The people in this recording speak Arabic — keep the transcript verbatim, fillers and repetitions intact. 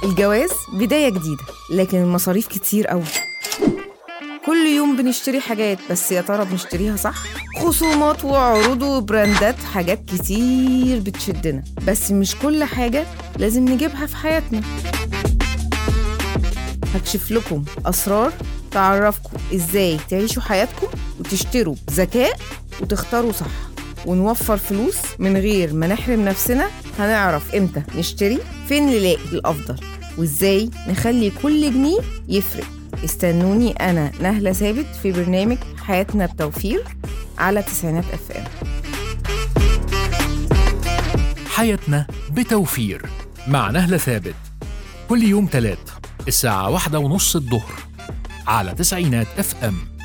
الجواز بداية جديدة، لكن المصاريف كتير قوي. كل يوم بنشتري حاجات، بس يا ترى بنشتريها صح؟ خصومات وعروض وبراندات، حاجات كتير بتشدنا، بس مش كل حاجة لازم نجيبها في حياتنا. هكشف لكم أسرار تعرفكم إزاي تعيشوا حياتكم وتشتروا بذكاء وتختاروا صح، ونوفر فلوس من غير ما نحرم نفسنا. هنعرف إمتى نشتري، فين نلاقي الأفضل، وإزاي نخلي كل جنيه يفرق. استنوني أنا نهلة ثابت في برنامج حياتنا بتوفير على تسعينات اف ام. حياتنا بتوفير مع نهلة ثابت، كل يوم تلات الساعة واحدة ونص الظهر على تسعينات اف ام.